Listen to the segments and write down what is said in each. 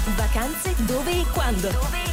Vacanze dove e quando?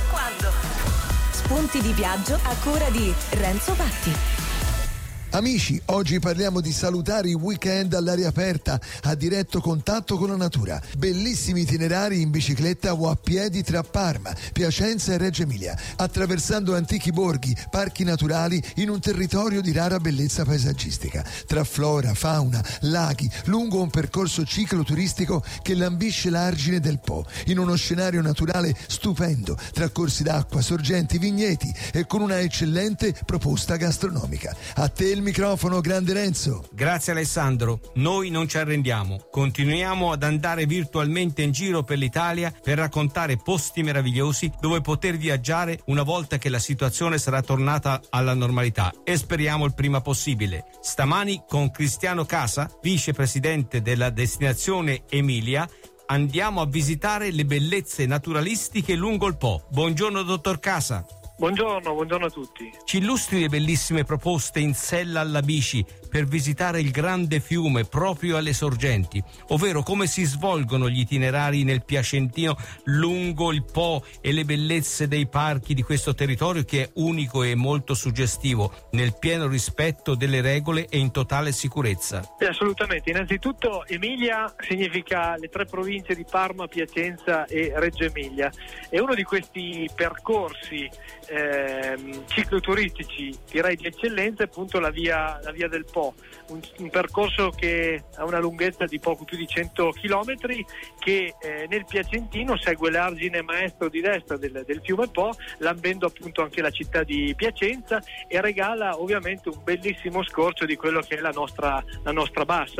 Spunti di viaggio a cura di Renzo Patti. Amici, oggi parliamo di salutari weekend all'aria aperta, a diretto contatto con la natura. Bellissimi itinerari in bicicletta o a piedi tra Parma, Piacenza e Reggio Emilia, attraversando antichi borghi, parchi naturali in un territorio di rara bellezza paesaggistica, tra flora, fauna, laghi, lungo un percorso cicloturistico che lambisce l'argine del Po, in uno scenario naturale stupendo, tra corsi d'acqua, sorgenti, vigneti e con una eccellente proposta gastronomica. A te il microfono, grande Renzo. Grazie Alessandro, noi non ci arrendiamo, continuiamo ad andare virtualmente in giro per l'Italia per raccontare posti meravigliosi dove poter viaggiare una volta che la situazione sarà tornata alla normalità e speriamo il prima possibile. Stamani con Cristiano Casa, vicepresidente della destinazione Emilia, andiamo a visitare le bellezze naturalistiche lungo il Po. Buongiorno dottor Casa. Buongiorno a tutti. Ci illustri le bellissime proposte in sella alla bici per visitare il grande fiume proprio alle sorgenti, ovvero come si svolgono gli itinerari nel Piacentino lungo il Po e le bellezze dei parchi di questo territorio che è unico e molto suggestivo, nel pieno rispetto delle regole e in totale sicurezza. Assolutamente. Innanzitutto Emilia significa le tre province di Parma, Piacenza e Reggio Emilia. È uno di questi percorsi cicloturistici, direi di eccellenza, appunto la via del Po, un percorso che ha una lunghezza di poco più di 100 chilometri che nel Piacentino segue l'argine maestro di destra del fiume Po, lambendo appunto anche la città di Piacenza, e regala ovviamente un bellissimo scorcio di quello che è la nostra bassa.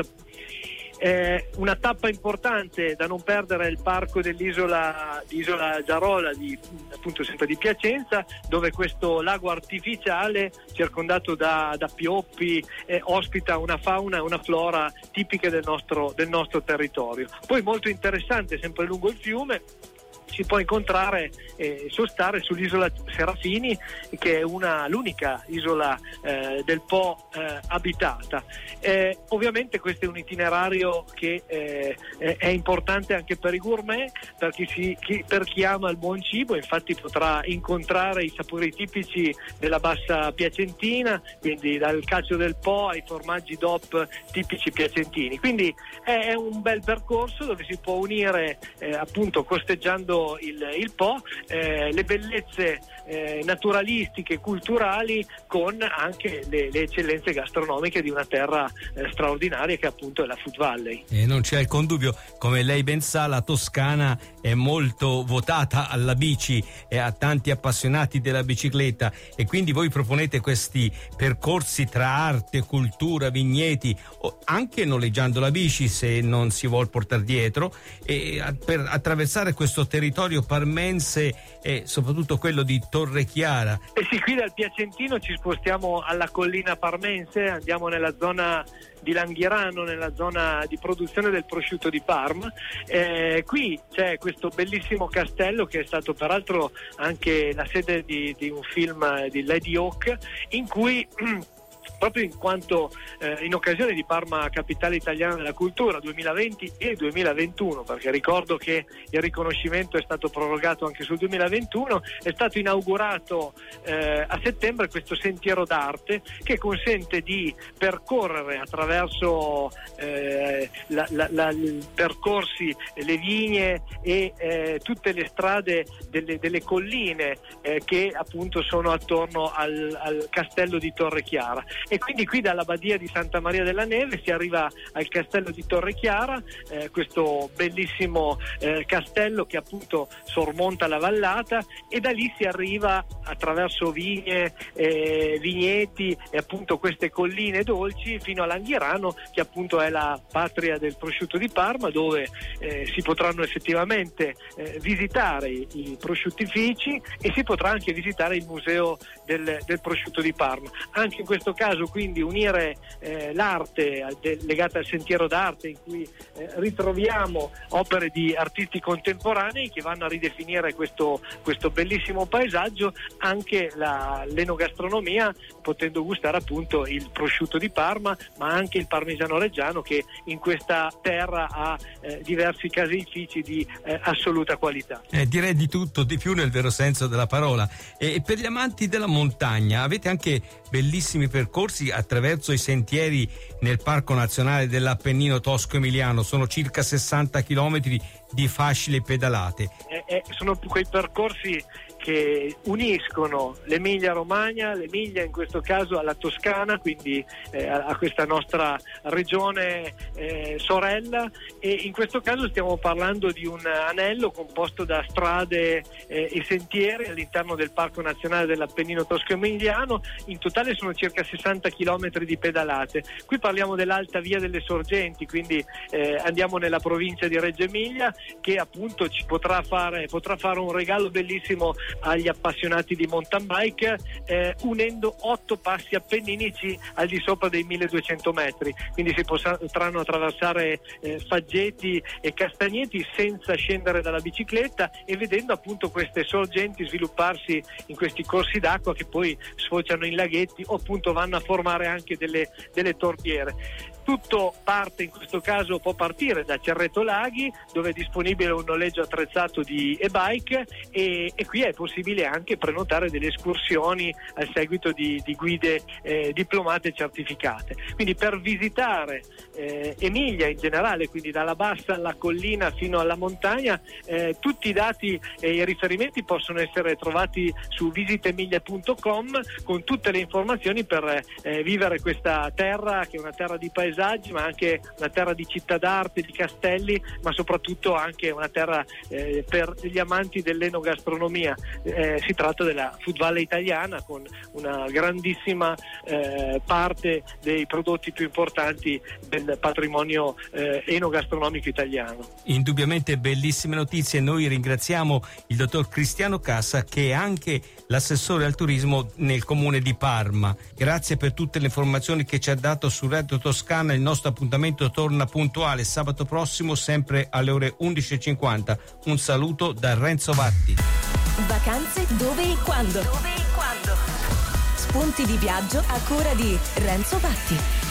Una tappa importante da non perdere è il parco dell'isola di Isola Giarola, appunto sempre di Piacenza, dove questo lago artificiale circondato da pioppi ospita una fauna e una flora tipiche del nostro territorio. Poi molto interessante, sempre lungo il fiume, si può incontrare e sostare sull'isola Serafini, che è l'unica isola del Po abitata. Ovviamente questo è un itinerario che è importante anche per i gourmet, per chi ama il buon cibo. Infatti potrà incontrare i sapori tipici della bassa piacentina, quindi dal cacio del Po ai formaggi DOP tipici piacentini. Quindi è un bel percorso dove si può unire appunto costeggiando il Po, le bellezze naturalistiche e culturali con anche le eccellenze gastronomiche di una terra straordinaria che appunto è la Food Valley. Non c'è alcun dubbio, come lei ben sa, la Toscana è molto votata alla bici e a tanti appassionati della bicicletta, e quindi voi proponete questi percorsi tra arte, cultura, vigneti, anche noleggiando la bici se non si vuol portare dietro, e per attraversare questo territorio parmense e soprattutto quello di Torrechiara. Sì, qui dal Piacentino ci spostiamo alla collina parmense, andiamo nella zona di Langhirano, nella zona di produzione del prosciutto di Parma. Qui c'è questo bellissimo castello che è stato peraltro anche la sede di un film di Lady Hawk, in cui proprio in quanto in occasione di Parma Capitale Italiana della Cultura 2020 e 2021, perché ricordo che il riconoscimento è stato prorogato anche sul 2021, è stato inaugurato a settembre questo sentiero d'arte che consente di percorrere attraverso percorsi, le vigne e tutte le strade delle colline che appunto sono attorno al castello di Torrechiara. E quindi qui dalla badia di Santa Maria della Neve si arriva al castello di Torrechiara, questo bellissimo castello che appunto sormonta la vallata, e da lì si arriva attraverso vigne, vigneti e appunto queste colline dolci fino a Langhirano, che appunto è la patria del prosciutto di Parma, dove si potranno effettivamente visitare i prosciuttifici e si potrà anche visitare il museo del prosciutto di Parma. Anche in questo caso caso quindi unire l'arte legata al sentiero d'arte, in cui ritroviamo opere di artisti contemporanei che vanno a ridefinire questo bellissimo paesaggio, anche l'enogastronomia, potendo gustare appunto il prosciutto di Parma, ma anche il parmigiano reggiano, che in questa terra ha diversi caseifici di assoluta qualità. Direi di tutto, di più nel vero senso della parola. E per gli amanti della montagna avete anche bellissimi percorsi attraverso i sentieri nel Parco Nazionale dell'Appennino Tosco-Emiliano. Sono circa 60 chilometri di facili pedalate. Sono quei percorsi che uniscono l'Emilia Romagna, l'Emilia in questo caso alla Toscana, quindi a questa nostra regione sorella, e in questo caso stiamo parlando di un anello composto da strade e sentieri all'interno del Parco Nazionale dell'Appennino Tosco-Emiliano. In totale sono circa 60 chilometri di pedalate. Qui parliamo dell'Alta Via delle Sorgenti, quindi andiamo nella provincia di Reggio Emilia, che appunto ci potrà fare un regalo bellissimo agli appassionati di mountain bike, unendo 8 passi appenninici al di sopra dei 1200 metri, quindi si potranno attraversare faggeti e castagneti senza scendere dalla bicicletta, e vedendo appunto queste sorgenti svilupparsi in questi corsi d'acqua che poi sfociano in laghetti o appunto vanno a formare anche delle torbiere. Tutto parte, in questo caso può partire da Cerreto Laghi, dove è disponibile un noleggio attrezzato di e-bike, e qui è possibile anche prenotare delle escursioni al seguito di guide diplomate e certificate. Quindi per visitare Emilia in generale, quindi dalla bassa alla collina fino alla montagna, tutti i dati e i riferimenti possono essere trovati su visitemilia.com, con tutte le informazioni per vivere questa terra, che è una terra di paesaggi, ma anche una terra di città d'arte, di castelli, ma soprattutto anche una terra per gli amanti dell'enogastronomia. Si tratta della Food Valley italiana, con una grandissima parte dei prodotti più importanti del patrimonio enogastronomico italiano. Indubbiamente bellissime notizie. Noi ringraziamo il dottor Cristiano Cassa, che è anche l'assessore al turismo nel comune di Parma. Grazie per tutte le informazioni che ci ha dato su Radio Toscana. Il nostro appuntamento torna puntuale sabato prossimo, sempre alle ore 11:50. Un saluto da Renzo Vatti. Vacanze dove e quando? Spunti di viaggio a cura di Renzo Vatti.